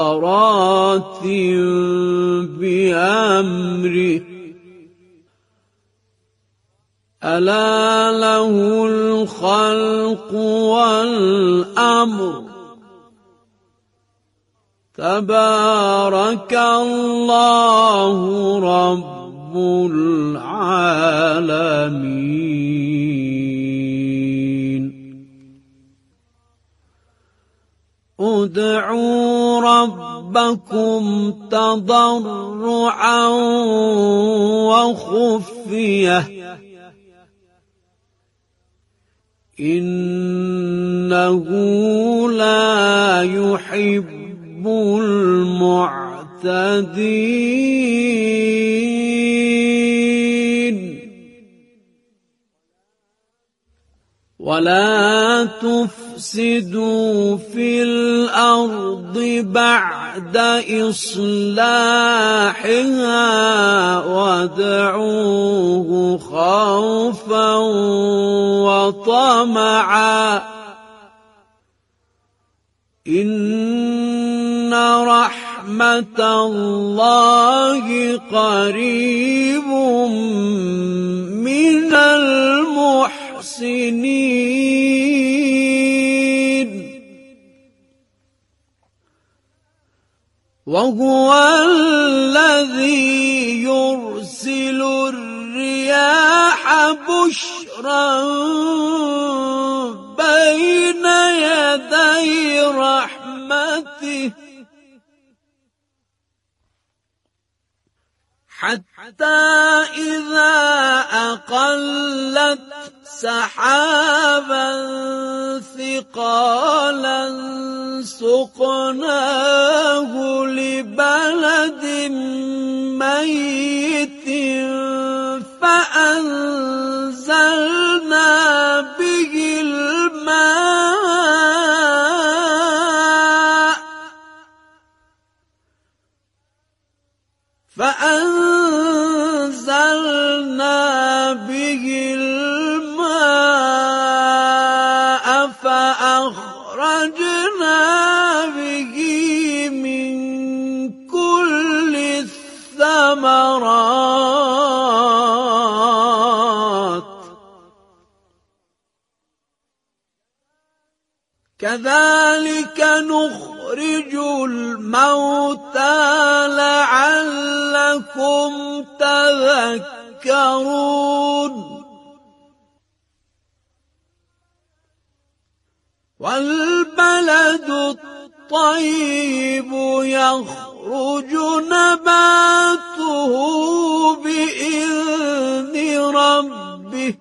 مسخرات بأمره ألا له الخلق والأمر تبارك الله رب العالمين ادعوا ربكم تضرعا وخفية إنه لا يحب المعتدين ولا تفسدوا في الأرض بعد إصلاحها وادعوه خوفا وطمعا إن رحمة الله قريب من المحسنين وهو الذي يرسل الرياح بشرا بين يدي رحمته حتى إذا أقلت سحابا ثقالا سقناه لبلد ميت فأنزلنا به الماء فأخرجنا به من كل الثمرات كذلك نخرج الموتى لعلكم تذكرون والبلد الطيب يخرج نباته بإذن ربه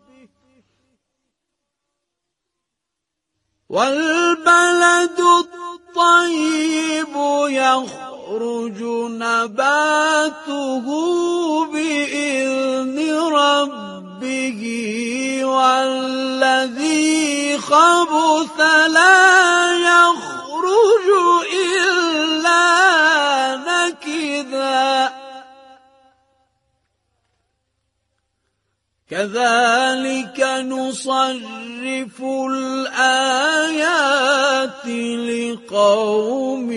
والبلد الطيب يخرج نباته بإذن ربه والذي خبث لا يخرج إلا نكدا كذلك نصرف الآيات لقوم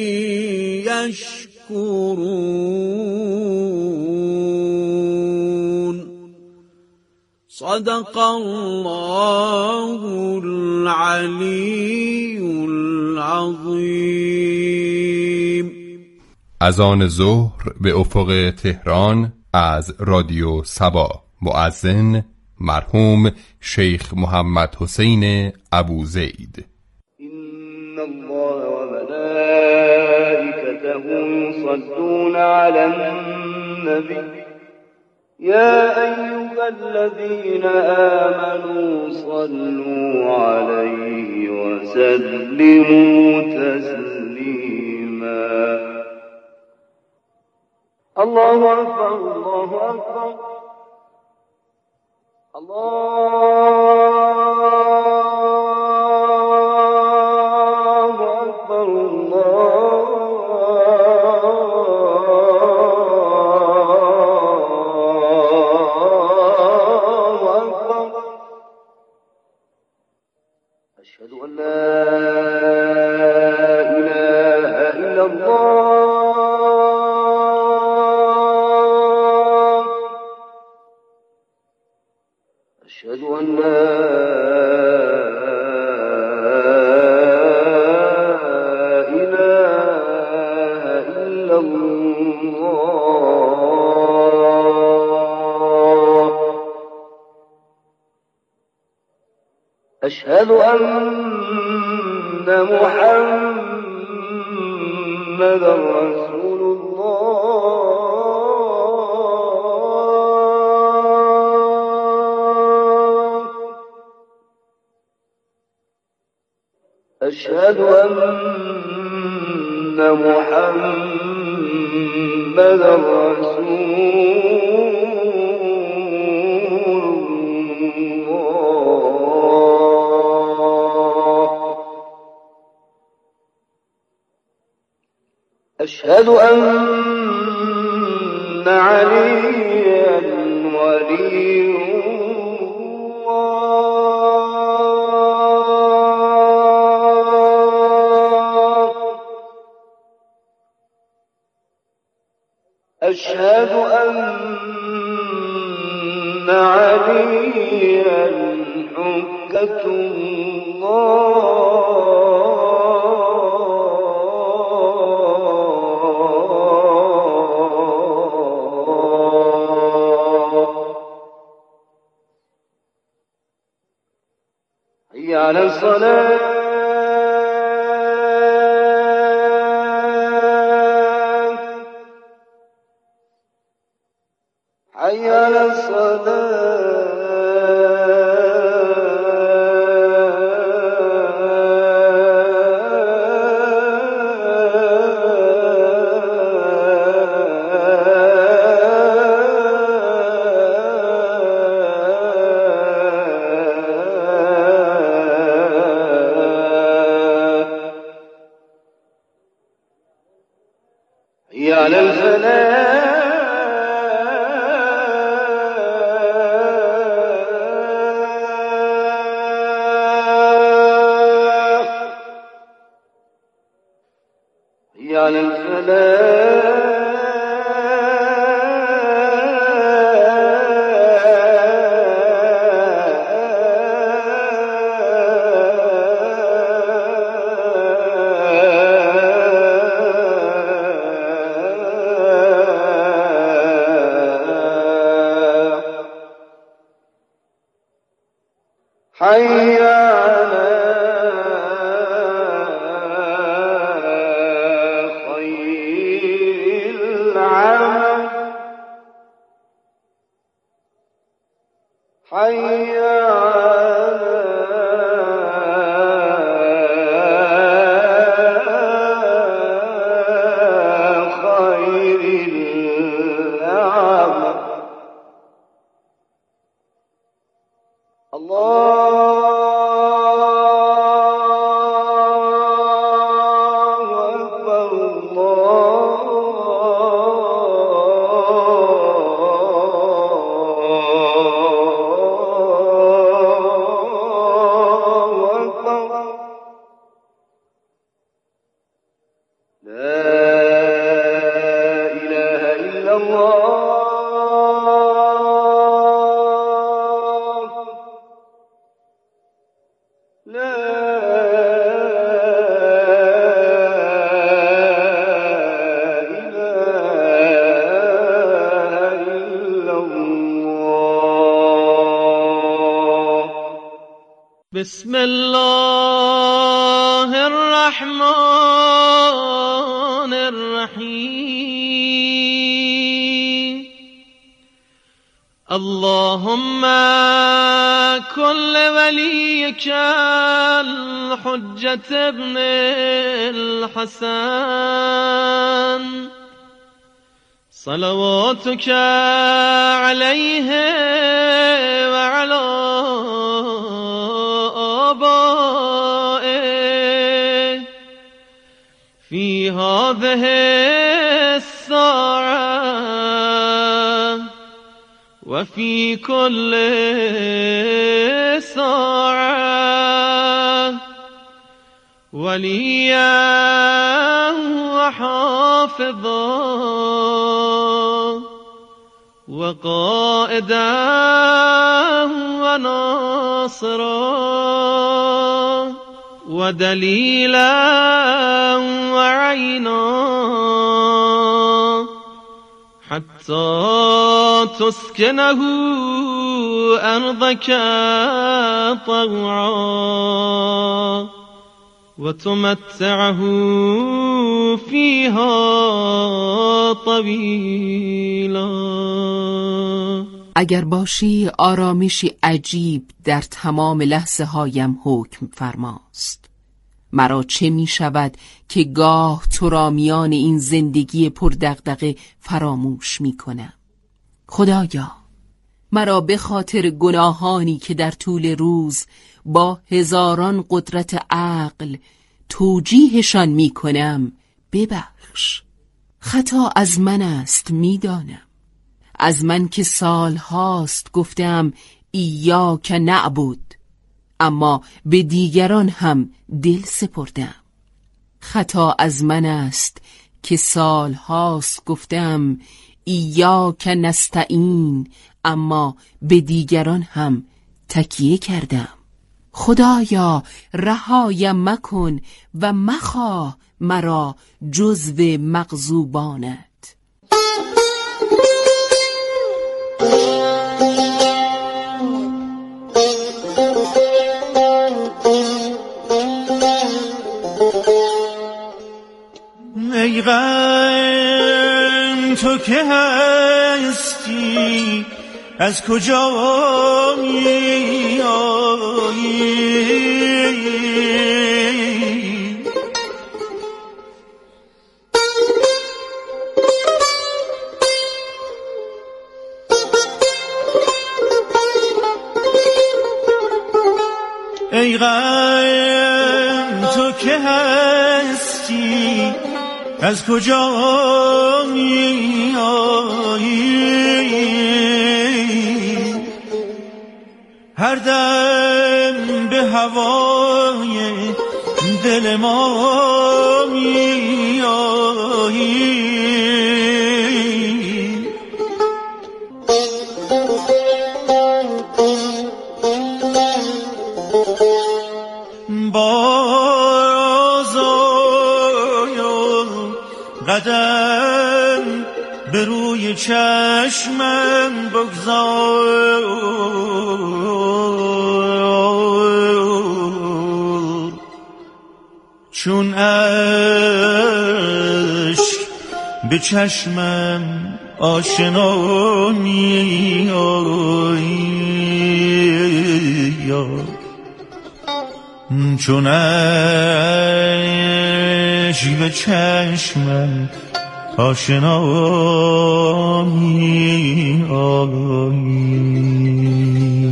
يشكرون صدق الله العلی العظیم. اذان ظهر به افق تهران از رادیو سبا. مؤذن مرحوم شیخ محمد حسین ابوزید. إن الله وملائكته يصلون على النبي يا أيها الذين آمنوا صلوا عليه وسلموا تسليما. الله أكبر الله أكبر الله أكبر الله أكبر. أشهد أن لا إله إلا الله أشهد أن لا إله إلا الله أشهد أن محمدا رسول الله أشهد أن محمدا رسول أشهد أن عليا ولي الله أشهد أن عليا حجة حي على الصلاة حي على حي على الفلاح حي على الفلاح حي على خير العمل حي على خير العمل الله أكبر الله أكبر لا إله إلا الله لا إله إلا الله بسم الله الرحمن الرحيم اللهم كن لوليك الحجة ابن الحسن صلواتك عليه وعلى آبائه في هذه الساعة وفي كل ساعة وليا وحافظا وقائدا وناصرا ودليلا وعينا حتى تسكنه أرضك طوعا وتمتعه فيها طويلا. اگر باشی آرامشی عجیب در تمام لحظه هایم حکم فرماست. مرا چه می شود که گاه تو را میان این زندگی پردغدغه فراموش می کنم. خدایا مرا به خاطر گناهانی که در طول روز با هزاران قدرت عقل توجیهشان می کنم ببخش. خطا از من است میدانم، از من که سال هاست گفتم ایاک نعبد، اما به دیگران هم دل سپردم. خطا از من است که سال هاست گفتم ایاک نستعین، اما به دیگران هم تکیه کردم. خدایا رهایم مکن و مخواه مرا جزو مغضوبانت. ای غم تو که هستی از کجا می آیی؟ ای غم تو که هستی از کجا می آیی؟ هر دم به هوای دل ما می آیی. قدم به روی چشمم بگذار، چون اشک به چشمم آشنا می آیی، چون اشک به چشمم آشنا می آیی.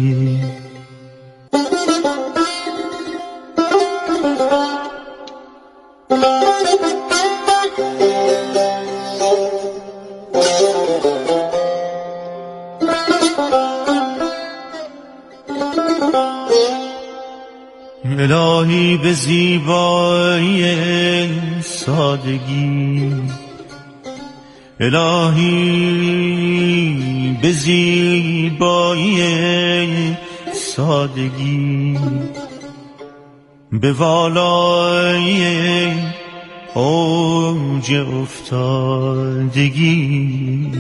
الهی به زیبایی سادگی، الهی به زیبایی سادگی، به والای اوج افتادگی.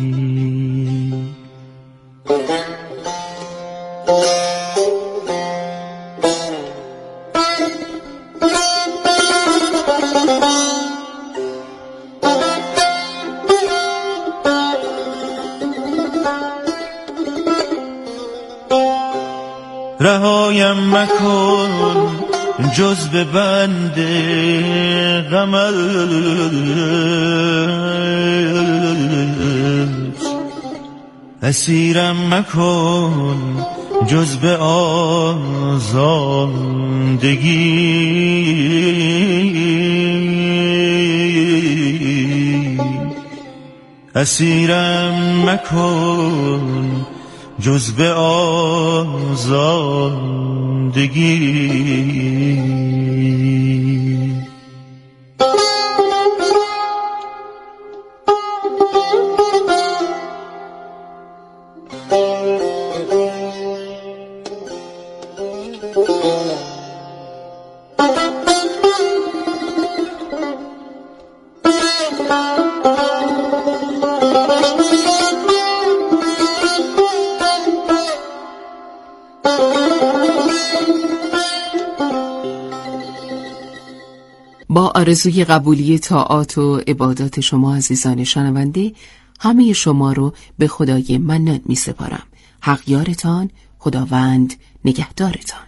رهایم مکن جز به بند غمت، اسیرم مکن جز به آزادگی، اسیرم مکن جز به آزادگی. آرزوی قبولی طاعات و عبادات شما عزیزان شنونده، همه شما رو به خدای منان می سپارم. حق یارتان، خداوند نگهدارتان.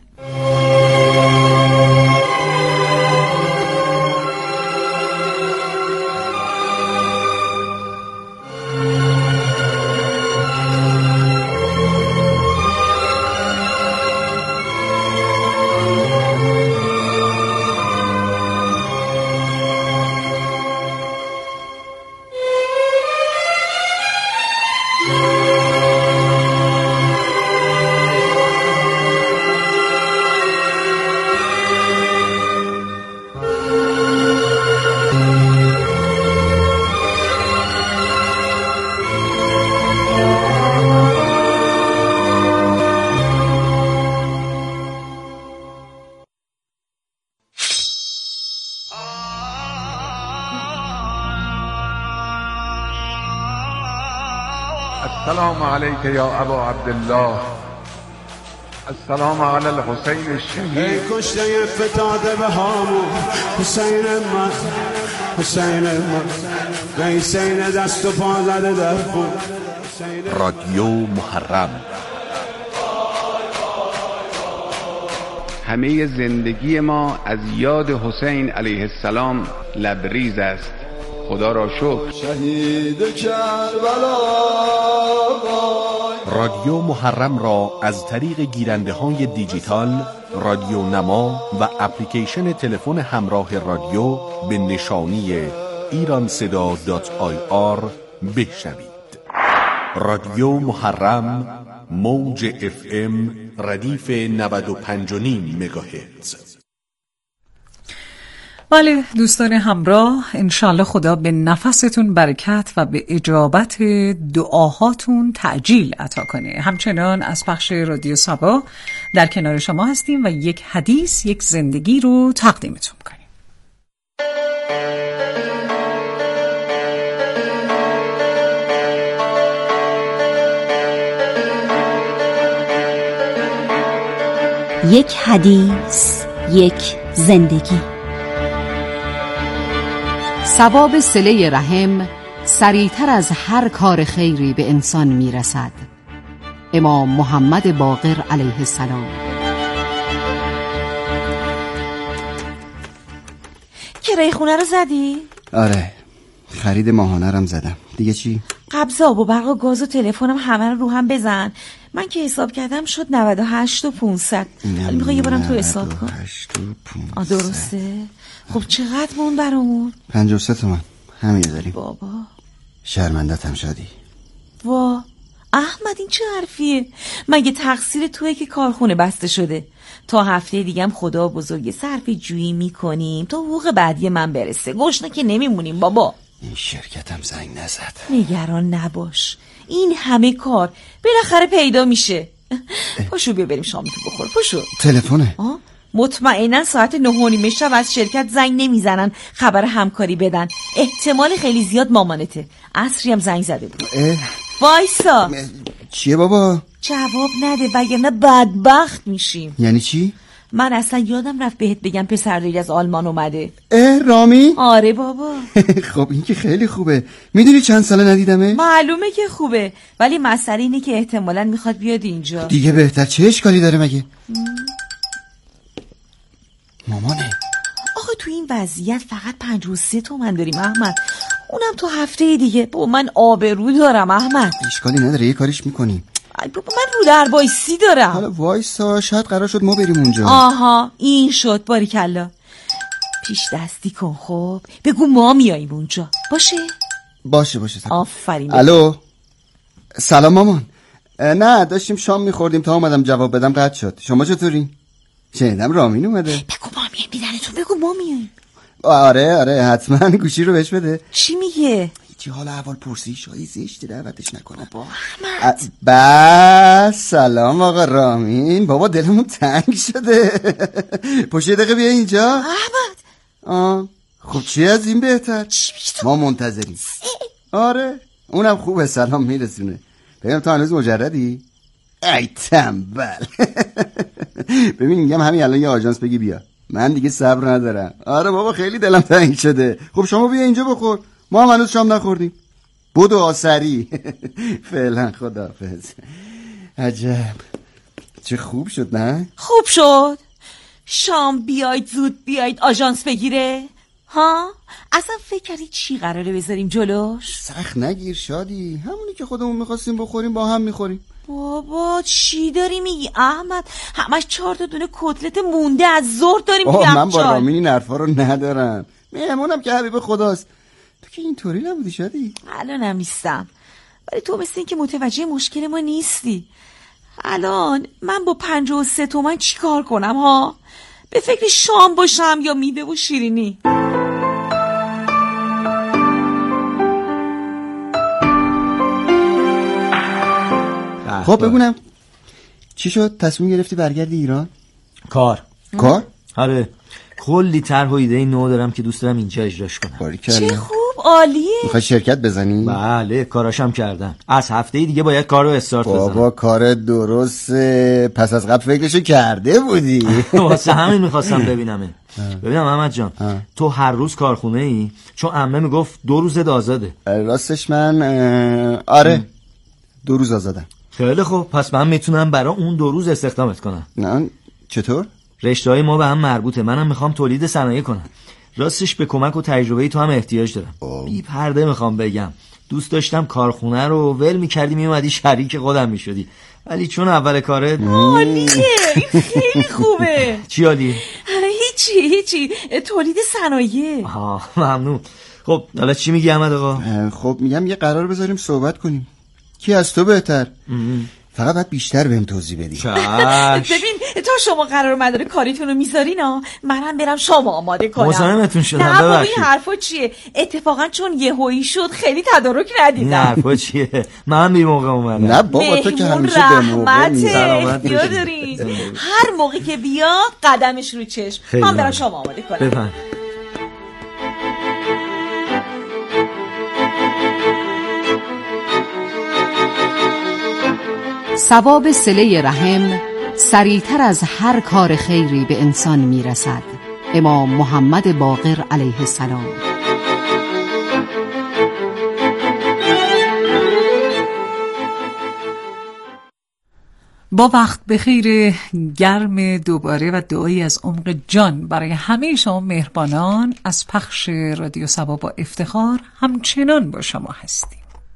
السلام علیک یا ابا عبدالله، السلام علی الحسین الشهید. ای کشته فتاده به هامون، حسین من، حسین من، حسین دست و پا زده در خون. رادیو محرم. همه زندگی ما از یاد حسین علیه السلام لبریز است. خدا را شکر. شهید کربلا. رادیو محرم را از طریق گیرنده های دیجیتال، رادیو نما و اپلیکیشن تلفن همراه رادیو به نشانی ایرانصدا.ir بشنوید. رادیو محرم، موج FM ردیف 95.5 مگاهرتز. بله دوستان همراه، انشالله خدا به نفستون برکت و به اجابت دعاهاتون تعجیل عطا کنه. همچنان از پخش رادیو سبا در کنار شما هستیم و یک حدیث یک زندگی رو تقدیمتون کنیم. یک حدیث یک زندگی. ثواب صله رحم سریعتر از هر کار خیری به انسان میرسد. امام محمد باقر علیه السلام. کرایه خونه رو زدی؟ آره، خرید ماهانه رم زدم. دیگه چی؟ قبض آب و برق و گاز و تلفنم همه رو هم بزن. من که حساب کردم شد 98,500. ولی میخوای یه بارم تو حساب کن. 98,500 درسته؟ خب چقدر مون برامون؟ 53 تومن. همین داریم. بابا شرمندتم شدی. وا احمد این چه حرفیه؟ مگه تقصیر توئه که کارخونه بسته شده؟ تا هفته دیگه هم خدا بزرگ صرفه جویی میکنیم تا حقوق بعدی من برسه. گشنه که نمیمونیم بابا. این شرکتم زنگ نزد. نگران نباش، این همه کار بالاخره پیدا میشه. پاشو بیا بریم شامتو بخور. پاشو. تلفنه. مطمئنا ساعت 9:30 شب از شرکت زنگ نمیزنن خبر همکاری بدن. احتمال خیلی زیاد مامانته. عصری هم زنگ زده بود. وایسا. چیه بابا؟ جواب نده وگرنه بدبخت میشیم. یعنی چی؟ من اصلا یادم رفت بهت بگم پسرداری از آلمان اومده. رامی؟ آره بابا. خب این که خیلی خوبه. میدونی چند ساله ندیدمه؟ معلومه که خوبه، ولی مسئله اینه که احتمالاً میخواد بیاد اینجا. دیگه بهتر. چه اشکالی داره مگه؟ مامانه. آخه تو این وضعیت فقط 53 تومن داریم احمد، اونم تو هفته دیگه. با من آبرو دارم احمد. اشکالی نداره، یه کاریش میکنیم. بابا من رو در وایسی دارم. حالا وایسا، شاید قرار شد ما بریم اونجا. آها این شد. باریکلا. پیش دستی کن. خب بگو ما میاییم اونجا. باشه. آفرین. الو سلام مامان. نه داشتیم شام میخوردیم تا اومدم جواب بدم قطع شد. شما چطورین؟ شنیدم رامین اومده. بگو ما میاییم. بیدنتون بگو ما میاییم. آره حتما. گوشی رو بهش بده. چی میگه؟ چی حال احوال پرسی؟ شایی زشتی دعوتش نکنه. بابا احمد. بس سلام آقا رامین. بابا دلمون تنگ شده. پشت دقیقه بیا اینجا احمد. خب چی از این بهتر؟ ما منتظریم. آره اونم خوبه، سلام میرسونه. ببینم تو هنوز مجردی؟ ای تنبل. ببین میگم همین الان یه آژانس بگی بیا. من دیگه صبر ندارم. آره بابا خیلی دلم تنگ شده. خب شما بیا اینجا بخور، ما هم هنوز شام نخوردیم. بدو آسری. فعلا خداحافظ. عجب چه خوب شد نه؟ خوب شد. شام بیاید زود بیاید آژانس بگیره ها؟ اصلا فکر کردی چی قراره بذاریم جلوش؟ سخت نگیر شادی، همونی که خودمون میخواستیم بخوریم با هم میخوریم. بابا چی داری میگی احمد؟ همش 4 تا دونه کتلت مونده از ظهر داریم میگم. من با رامین این حرفا رو ندارم، مهمونم که حبیب خداست. تو که اینطوری نبودی شادی؟ الانم نیستم، ولی تو مثل این که متوجه مشکل ما نیستی. الان من با 53 تومن چی کار کنم ها؟ به فکر شام باشم یا میوه و شیرینی؟ خب بگونم چی شد؟ تصمیم گرفتی برگردی ایران؟ کار؟ آره کلی طرح و ایده نو دارم که دوست دارم اینجا اجراش کنم. چه خوب، عالیه. میخوای شرکت بزنی؟ بله کاراشم کردم، از هفته دیگه باید کار رو استارت بزنم. بابا کار درسته، پس از قبل فکرشو کرده بودی. واسه همین میخواستم ببینم احمد جان. تو هر روز کارخونه ای؟ چون عمه میگفت 2 روز آزاده. راستش من آره 2 روز آزادم. خیلی خوب، پس من میتونم برای اون 2 روز استخدامت کنم. نه چطور؟ رشته‌های ما به هم مربوطه، منم میخوام تولید صنایع کنم. راستش به کمک و تجربه تو هم احتیاج دارم. بی پرده میخوام بگم، دوست داشتم کارخونه رو ول میکردی میومدی شریک خودم میشدی، ولی چون اول کاره. عالیه، خیلی خوبه. چی عالیه؟ هیچی تولید صنایع. ممنون. خب حالا چی میگی احمد آقا؟ خب میگم یه قرار بذاریم صحبت کنیم. کی از تو بهتر؟ فقط باید بیشتر بهم توضیح بدی. ببین تا شما قرار مدار کاریتون رو میذارین منم برم شام آماده کنم. مزاحمتون شدم نه بابا این حرفا چیه؟ اتفاقا چون یهویی شد خیلی تدارک ندیدم. این حرفا چیه؟ من بی موقع اومدم. نه بابا تو که همیشه به موقع میای. هر موقعی که بیاد قدمش رو چشم. من برم شام آماده کنم. بفهم. ثواب صله رحم سریعتر از هر کار خیری به انسان میرسد. امام محمد باقر علیه السلام. با وقت بخیر گرم دوباره و دعایی از عمق جان برای همه شما مهربانان از پخش رادیو صبا با افتخار همچنان با شما هستیم.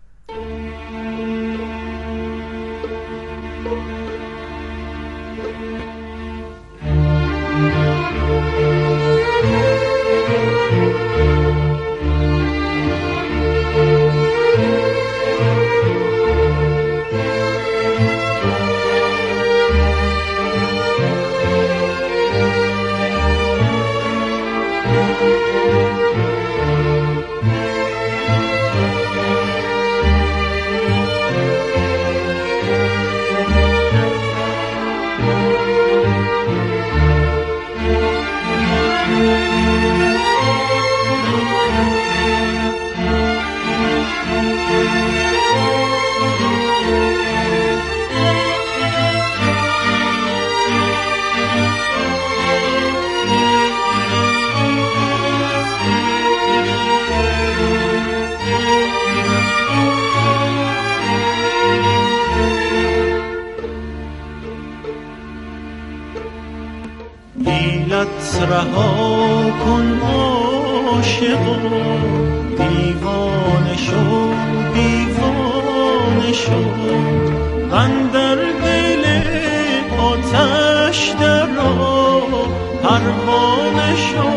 رها کن عاشقا، دیوانه شو دیوانه شو، اندر دل آتش درآ، پروانه شو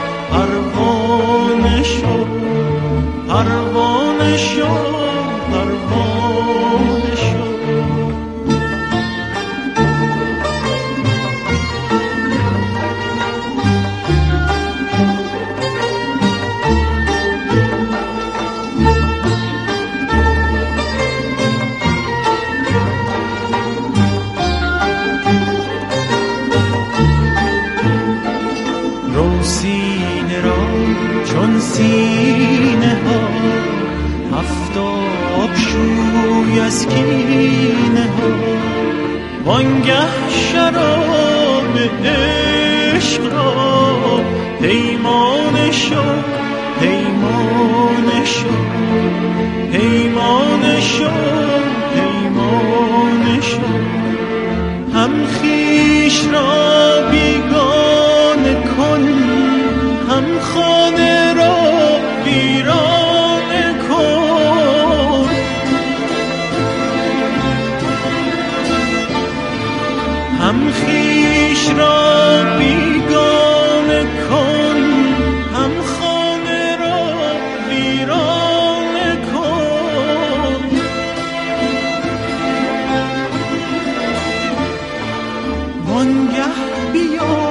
پروانه شو پروانه شو پروانه شو. سینه ها هفتاب شوی از کینه ها، وانگه شراب عشق را پیمان شو پیمان شو پیمان شو پیمان شو هم خویش را بیگانه کن هم خانه را ویرانه کن هم خویش را بیگانه کن هم خانه را ویرانه کن وانگه بیا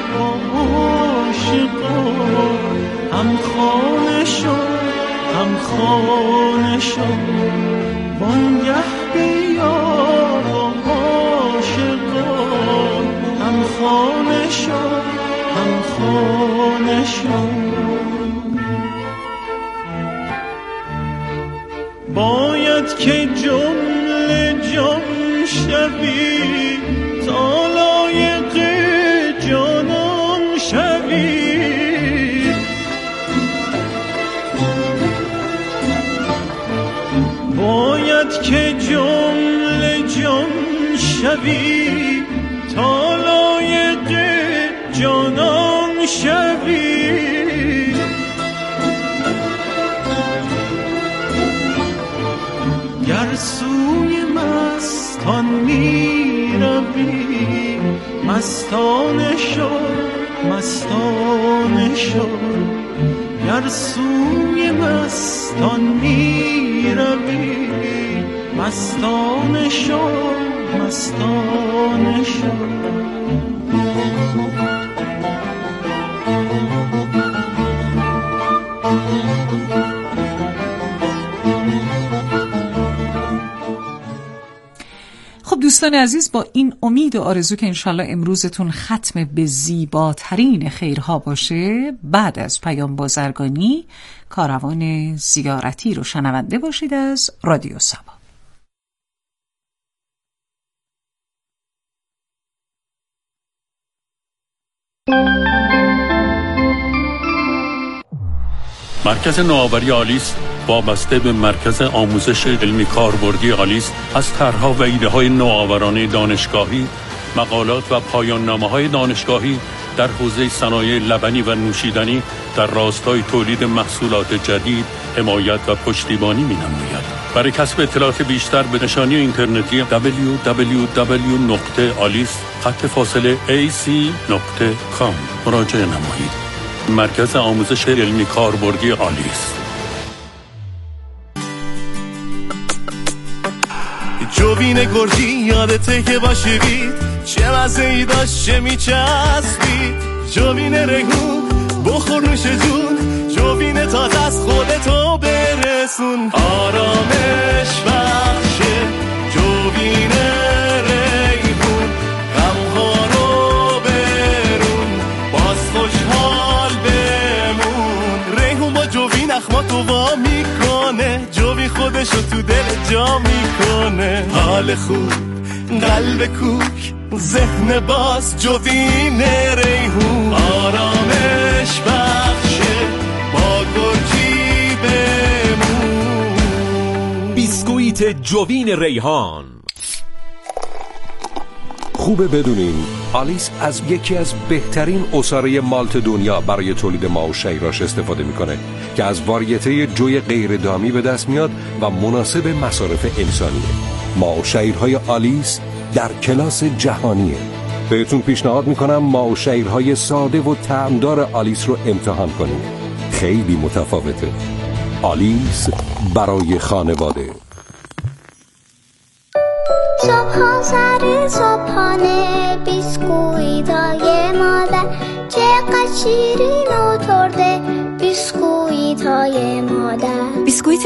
عاشقا هم خانه شو هم خانه شو وانگه بیا عاشقا هم خانه شو هم خانه شو باید که جمله جان شوی تا لایق جانان شوی باید که جمله جان شوی تا لایق جانان شوی گر سوی مستان می روی مستانه شو مستانه شو گر سوی مستان می روی مستانه شو مستانه شو خب دوستان عزیز، با این امید و آرزو که انشالله امروزتون ختم به زیباترین خیرها باشه، بعد از پیام بازرگانی کاروان زیارتی رو شنونده باشید از رادیو سبا. مرکز نوآوری آلیس وابسته به مرکز آموزش علمی کاربردی آلیس از طرح‌ها و ایده‌های نوآورانه دانشگاهی، مقالات و پایان‌نامه‌های دانشگاهی در حوزه صنایع لبنی و نوشیدنی در راستای تولید محصولات جدید حمایت و پشتیبانی می‌نماید. برای کسب اطلاعات بیشتر به نشانی اینترنتی www.alice.ac.com مراجعه نمایید. مرکز آموزش علمی کاربردی آلیس. جوین گرجی یادته که با شوید چه مزه‌ای داشت چه میچسبید جوین ریحون بخور نوش جون جوین تازه از خودتو برسون آرامش بخشه جوین ریحون غمها رو برون باز خوشحال بمون ریحون با جوین اخماتو وا میکنه جوین خودشو تو دل جا میکنه حال خوب قلب کوک ذهن باز جوین ریحون آرامش بخشه با گرجی بمون بیسکویت جوین ریحان. خوبه بدونین آلیس از یکی از بهترین عصاره مالت دنیا برای تولید ماو شیراش استفاده میکنه که از واریته جوی غیر دامی به دست میاد و مناسب مصارف انسانیه. ماو شیرهای آلیس در کلاس جهانیه. بهتون پیشنهاد میکنم ماو شیرهای ساده و طعمدار آلیس رو امتحان کنید. خیلی متفاوته. آلیس برای خانواده. صبح سر صبحانه بیسکویتای مادر چقدر شیرین و ترده بیسکویتای مادر. بیسکویت